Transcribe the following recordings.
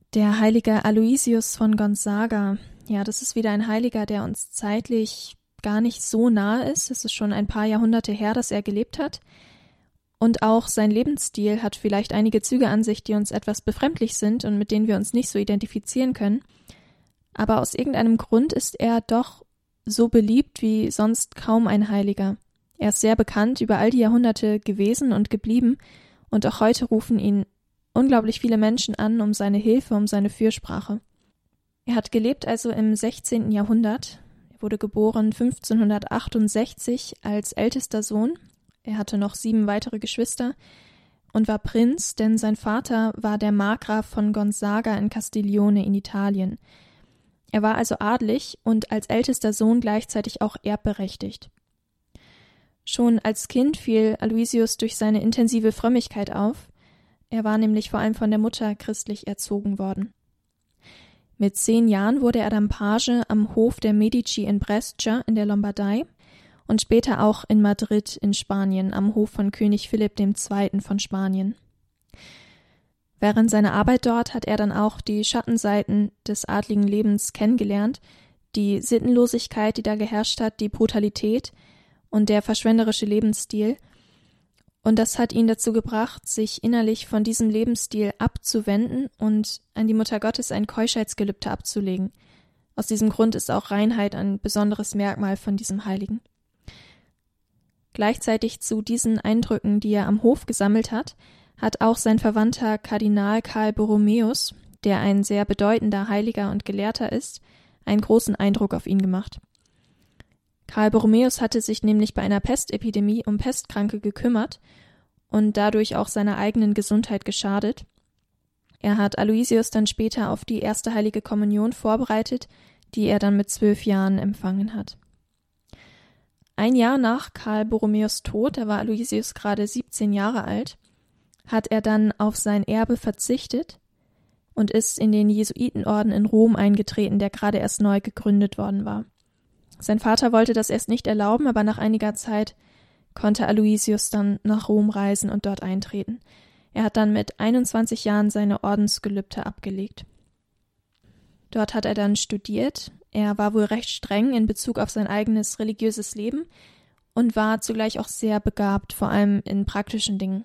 Der heilige Aloysius von Gonzaga. Ja, das ist wieder ein Heiliger, der uns zeitlich gar nicht so nahe ist. Es ist schon ein paar Jahrhunderte her, dass er gelebt hat. Und auch sein Lebensstil hat vielleicht einige Züge an sich, die uns etwas befremdlich sind und mit denen wir uns nicht so identifizieren können. Aber aus irgendeinem Grund ist er doch so beliebt wie sonst kaum ein Heiliger. Er ist sehr bekannt über all die Jahrhunderte gewesen und geblieben, und auch heute rufen ihn unglaublich viele Menschen an um seine Hilfe, um seine Fürsprache. Er hat gelebt also im 16. Jahrhundert. Er wurde geboren 1568 als ältester Sohn. Er hatte noch 7 weitere Geschwister und war Prinz, denn sein Vater war der Markgraf von Gonzaga in Castiglione in Italien. Er war also adelig und als ältester Sohn gleichzeitig auch erbberechtigt. Schon als Kind fiel Aloysius durch seine intensive Frömmigkeit auf. Er war nämlich vor allem von der Mutter christlich erzogen worden. Mit 10 Jahren wurde er dann Page am Hof der Medici in Brescia in der Lombardei und später auch in Madrid in Spanien am Hof von König Philipp II. Von Spanien. Während seiner Arbeit dort hat er dann auch die Schattenseiten des adligen Lebens kennengelernt, die Sittenlosigkeit, die da geherrscht hat, die Brutalität und der verschwenderische Lebensstil. Und das hat ihn dazu gebracht, sich innerlich von diesem Lebensstil abzuwenden und an die Mutter Gottes ein Keuschheitsgelübde abzulegen. Aus diesem Grund ist auch Reinheit ein besonderes Merkmal von diesem Heiligen. Gleichzeitig zu diesen Eindrücken, die er am Hof gesammelt hat auch sein Verwandter Kardinal Karl Borromäus, der ein sehr bedeutender Heiliger und Gelehrter ist, einen großen Eindruck auf ihn gemacht. Karl Borromäus hatte sich nämlich bei einer Pestepidemie um Pestkranke gekümmert und dadurch auch seiner eigenen Gesundheit geschadet. Er hat Aloysius dann später auf die erste heilige Kommunion vorbereitet, die er dann mit 12 Jahren empfangen hat. Ein Jahr nach Karl Borromäus Tod, da war Aloysius gerade 17 Jahre alt, hat er dann auf sein Erbe verzichtet und ist in den Jesuitenorden in Rom eingetreten, der gerade erst neu gegründet worden war. Sein Vater wollte das erst nicht erlauben, aber nach einiger Zeit konnte Aloysius dann nach Rom reisen und dort eintreten. Er hat dann mit 21 Jahren seine Ordensgelübde abgelegt. Dort hat er dann studiert. Er war wohl recht streng in Bezug auf sein eigenes religiöses Leben und war zugleich auch sehr begabt, vor allem in praktischen Dingen.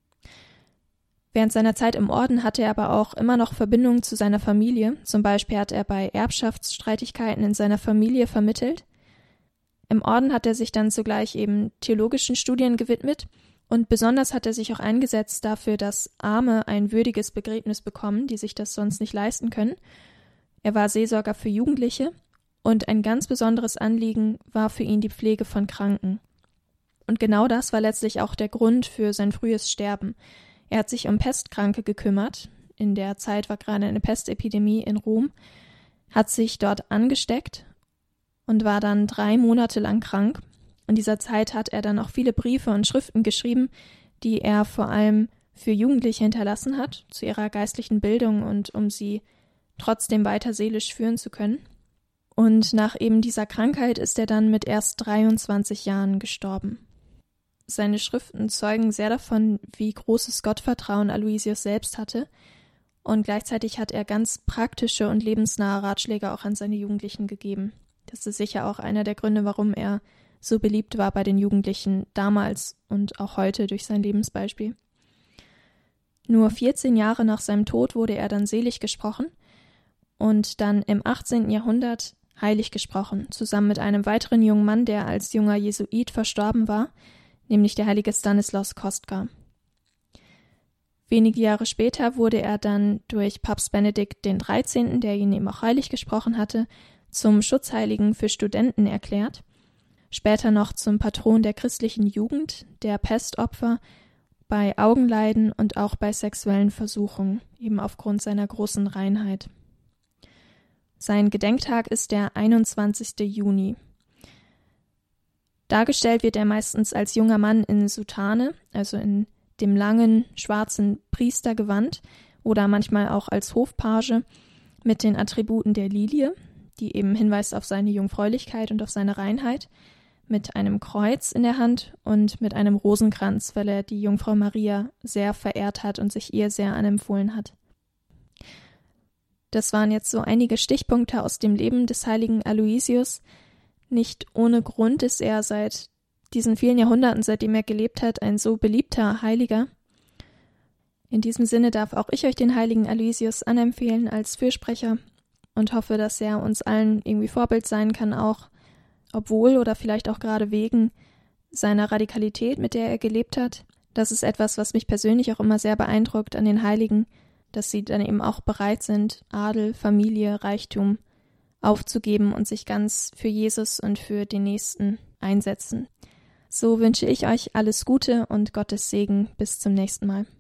Während seiner Zeit im Orden hatte er aber auch immer noch Verbindungen zu seiner Familie. Zum Beispiel hat er bei Erbschaftsstreitigkeiten in seiner Familie vermittelt. Im Orden hat er sich dann zugleich eben theologischen Studien gewidmet und besonders hat er sich auch eingesetzt dafür, dass Arme ein würdiges Begräbnis bekommen, die sich das sonst nicht leisten können. Er war Seelsorger für Jugendliche und ein ganz besonderes Anliegen war für ihn die Pflege von Kranken. Und genau das war letztlich auch der Grund für sein frühes Sterben. Er hat sich um Pestkranke gekümmert. In der Zeit war gerade eine Pestepidemie in Rom, hat sich dort angesteckt und war dann 3 Monate lang krank. In dieser Zeit hat er dann auch viele Briefe und Schriften geschrieben, die er vor allem für Jugendliche hinterlassen hat, zu ihrer geistlichen Bildung und um sie trotzdem weiter seelisch führen zu können. Und nach eben dieser Krankheit ist er dann mit erst 23 Jahren gestorben. Seine Schriften zeugen sehr davon, wie großes Gottvertrauen Aloysius selbst hatte, und gleichzeitig hat er ganz praktische und lebensnahe Ratschläge auch an seine Jugendlichen gegeben. Das ist sicher auch einer der Gründe, warum er so beliebt war bei den Jugendlichen damals und auch heute durch sein Lebensbeispiel. Nur 14 Jahre nach seinem Tod wurde er dann selig gesprochen und dann im 18. Jahrhundert heilig gesprochen, zusammen mit einem weiteren jungen Mann, der als junger Jesuit verstorben war, nämlich der heilige Stanislaus Kostka. Wenige Jahre später wurde er dann durch Papst Benedikt XIII., der ihn eben auch heilig gesprochen hatte, zum Schutzheiligen für Studenten erklärt, später noch zum Patron der christlichen Jugend, der Pestopfer, bei Augenleiden und auch bei sexuellen Versuchungen, eben aufgrund seiner großen Reinheit. Sein Gedenktag ist der 21. Juni. Dargestellt wird er meistens als junger Mann in Soutane, also in dem langen, schwarzen Priestergewand oder manchmal auch als Hofpage mit den Attributen der Lilie, die eben hinweist auf seine Jungfräulichkeit und auf seine Reinheit, mit einem Kreuz in der Hand und mit einem Rosenkranz, weil er die Jungfrau Maria sehr verehrt hat und sich ihr sehr anempfohlen hat. Das waren jetzt so einige Stichpunkte aus dem Leben des heiligen Aloysius. Nicht ohne Grund ist er seit diesen vielen Jahrhunderten, seitdem er gelebt hat, ein so beliebter Heiliger. In diesem Sinne darf auch ich euch den heiligen Aloysius anempfehlen als Fürsprecher und hoffe, dass er uns allen irgendwie Vorbild sein kann, auch obwohl oder vielleicht auch gerade wegen seiner Radikalität, mit der er gelebt hat. Das ist etwas, was mich persönlich auch immer sehr beeindruckt an den Heiligen, dass sie dann eben auch bereit sind, Adel, Familie, Reichtum aufzugeben und sich ganz für Jesus und für den Nächsten einsetzen. So wünsche ich euch alles Gute und Gottes Segen. Bis zum nächsten Mal.